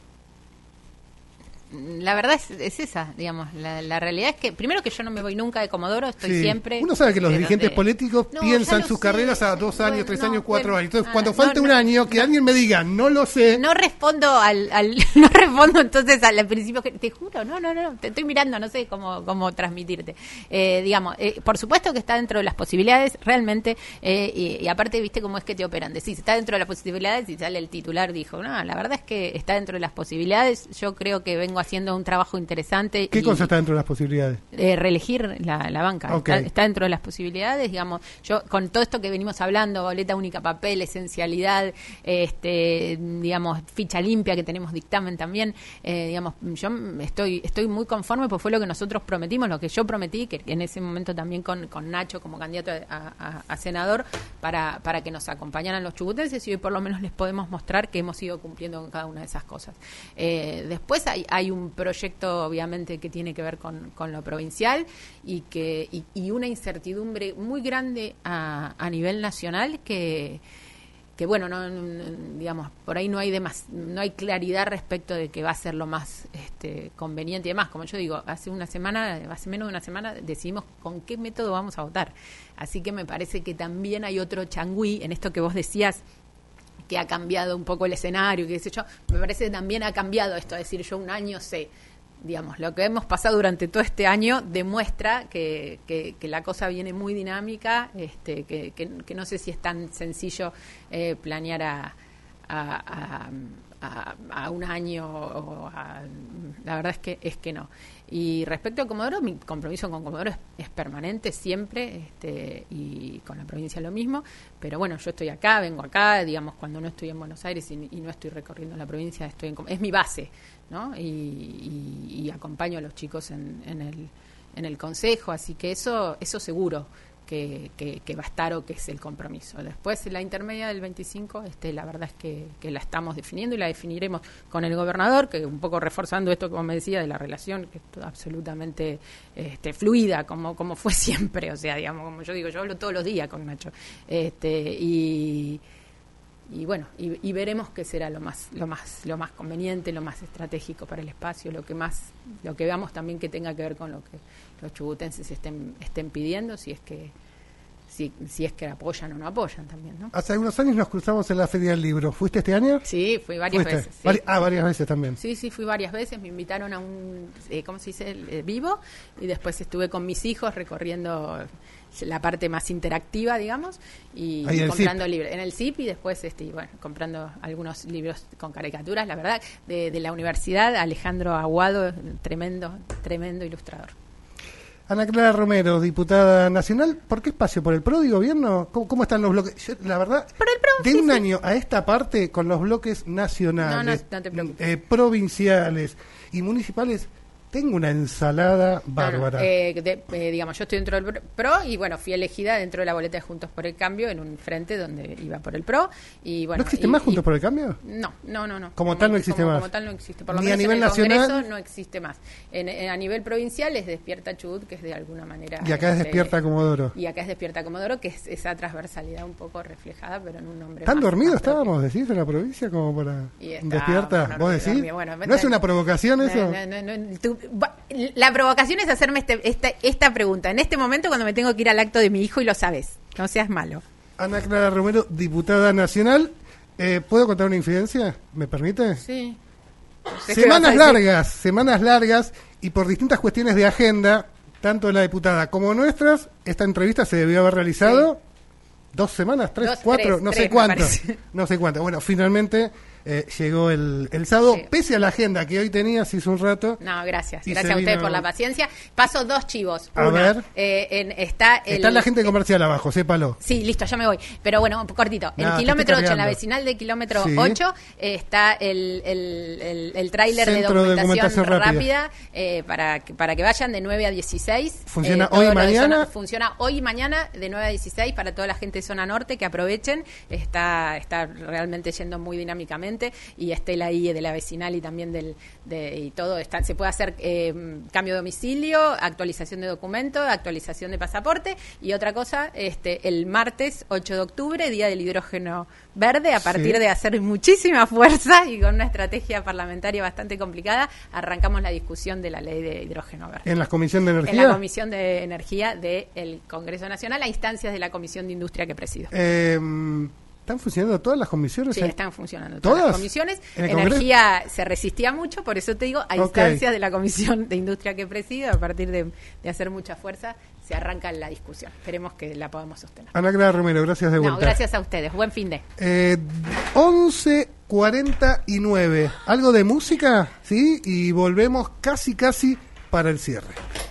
La verdad es, es esa, digamos, la, la realidad es que, primero que yo no me voy nunca de Comodoro, estoy sí. siempre... Uno sabe que los dirigentes donde... políticos no, piensan sus sé. carreras a dos años, bueno, tres no, años, cuatro bueno, años. Entonces, ah, cuando falte no, un año, que no, alguien me diga, no lo sé... No respondo al... al no respondo entonces al, al principio, que te juro, no, no, no, te estoy mirando, no sé cómo, cómo transmitirte. Eh, digamos, eh, por supuesto que está dentro de las posibilidades, realmente, eh, y, y aparte, viste cómo es que te operan. Decís, está dentro de las posibilidades y sale el titular, dijo, no, la verdad es que está dentro de las posibilidades. Yo creo que vengo haciendo un trabajo interesante. ¿Qué y, cosa está dentro de las posibilidades? Eh, reelegir la, la banca. Okay. Está, está dentro de las posibilidades, digamos. Yo, con todo esto que venimos hablando, boleta única papel, esencialidad, este, digamos, ficha limpia, que tenemos dictamen también, eh, digamos, yo estoy estoy muy conforme, porque fue lo que nosotros prometimos, lo que yo prometí, que en ese momento también con, con Nacho como candidato a, a, a senador, para, para que nos acompañaran los chubutenses, y hoy por lo menos les podemos mostrar que hemos ido cumpliendo con cada una de esas cosas. Eh, después hay, hay un proyecto obviamente que tiene que ver con, con lo provincial y que y, y una incertidumbre muy grande a, a nivel nacional que que bueno, no, no digamos, por ahí no hay demas, no hay claridad respecto de que va a ser lo más este, conveniente y demás. Como yo digo, hace una semana, hace menos de una semana decidimos con qué método vamos a votar. Así que me parece que también hay otro changüí en esto que vos decías, que ha cambiado un poco el escenario, qué sé yo. Me parece que también ha cambiado esto, es decir, yo un año sé, digamos, lo que hemos pasado durante todo este año demuestra que, que, que la cosa viene muy dinámica, este, que, que, que no sé si es tan sencillo eh, planear a, a, a, a un año o a, la verdad es que es que no. Y respecto a Comodoro, mi compromiso con Comodoro es, es permanente siempre, este, y con la provincia lo mismo, pero bueno, yo estoy acá, vengo acá, digamos, cuando no estoy en Buenos Aires y, y no estoy recorriendo la provincia, estoy en, es mi base, ¿no? Y, y, y acompaño a los chicos en, en el en el consejo, así que eso eso seguro que, que, que va a estar, o que es el compromiso. Después, la intermedia del veinticinco, este, la verdad es que, que la estamos definiendo y la definiremos con el gobernador, que un poco reforzando esto, como me decía, de la relación, que es absolutamente este, fluida, como, como fue siempre, o sea, digamos, como yo digo, yo hablo todos los días con Nacho, este, y... y bueno, y, y veremos qué será lo más lo más lo más conveniente, lo más estratégico para el espacio, lo que más lo que veamos también que tenga que ver con lo que los chubutenses estén estén pidiendo, si es que si, si es que apoyan o no apoyan también, ¿no? Hace algunos años nos cruzamos en la Feria del Libro. ¿Fuiste este año? Sí, fui varias ¿Fuiste? veces. Sí. Vari- ah, varias veces también. Sí, sí, fui varias veces. Me invitaron a un, eh, ¿cómo se dice? Eh, vivo. Y después estuve con mis hijos recorriendo la parte más interactiva, digamos, y Ahí en comprando el libros. En el C I P y después, este, y bueno, comprando algunos libros con caricaturas, la verdad, de, de la universidad. Alejandro Aguado, tremendo, tremendo ilustrador. Ana Clara Romero, diputada nacional. ¿Por qué espacio? ¿Por el PRO y gobierno? ¿Cómo, cómo están los bloques? Yo, la verdad, Por el PRO, de sí, un sí. año a esta parte, con los bloques nacionales, No, no, no te preocupes. eh, provinciales y municipales, tengo una ensalada No, no, bárbara. eh, de- eh, digamos, yo estoy dentro del PRO y bueno, fui elegida dentro de la boleta de Juntos por el Cambio en un frente donde iba por el PRO y bueno. ¿No existe y- más y- Juntos por el Cambio? No, no, no, no. Como tal no existe como, más. Como tal no existe. Por lo Ni a menos nivel en el nacional. Congreso no existe más. En, en- a nivel provincial es Despierta Chubut, que es de alguna manera. Y acá es este, Despierta Comodoro. Y acá es Despierta Comodoro, que es esa transversalidad un poco reflejada, pero en un nombre. ¿Tan más- dormidos más propio. estábamos, decís, en la provincia como para Y está, Despierta? bueno, ¿Vos decís? dormido. Bueno, ¿No es una provocación No, eso? no, no, no, tú- va- la provocación es hacerme este, esta, esta pregunta en este momento cuando me tengo que ir al acto de mi hijo y lo sabes. No seas malo. Ana Clara Romero, diputada nacional. Eh, ¿Puedo contar una infidencia? ¿Me permite? Sí. No sé qué vas Semanas a decir. largas, semanas largas, y por distintas cuestiones de agenda, tanto de la diputada como nuestras, esta entrevista se debió haber realizado dos semanas, tres, Dos, cuatro, tres, no tres, sé me cuánto. parece. No sé cuánto. Bueno, finalmente eh, llegó el, el sábado, Sí. pese a la agenda que hoy tenía, se hizo un rato. No, gracias. Y Gracias se a ustedes vino- por la paciencia. Paso dos chivos. A Uno, ver. eh, en- está el, Está la gente comercial abajo, sépalo. Sí, listo, ya me voy. Pero bueno, cortito. En Nah, te kilómetro estoy ocho, en la cargando. vecinal de kilómetro Sí. ocho, eh, está el, el, el, el tráiler de Centro de documentación, documentación rápida. rápida, eh, para, que, para que vayan de nueve a dieciséis. ¿Funciona Eh, todo hoy y lo de mañana? zona- funciona hoy y mañana de nueve a dieciséis para toda la gente de zona norte que aprovechen. Está, está realmente yendo muy dinámicamente y Estela ahí de la vecinal y también del de, y todo está, se puede hacer eh, cambio de domicilio, actualización de documento, actualización de pasaporte y otra cosa, este el martes ocho de octubre, día del hidrógeno verde, a partir Sí. de hacer muchísima fuerza y con una estrategia parlamentaria bastante complicada, arrancamos la discusión de la ley de hidrógeno verde. En la Comisión de En Energía. la Comisión de Energía del Congreso Nacional, a instancias de la Comisión de Industria que presido. Eh, ¿Están funcionando todas las comisiones? Sí, en- están funcionando todas, ¿Todas? las comisiones. ¿En el Congreso? Energía se resistía mucho, por eso te digo, a Ok. instancias de la Comisión de Industria que presido, a partir de, de hacer mucha fuerza, se arranca la discusión. Esperemos que la podamos sostener. Ana Clara Romero, gracias de vuelta. No, gracias a ustedes. Buen fin de. Eh, once cuarenta y nueve. Algo de música, ¿sí? Y volvemos casi, casi para el cierre.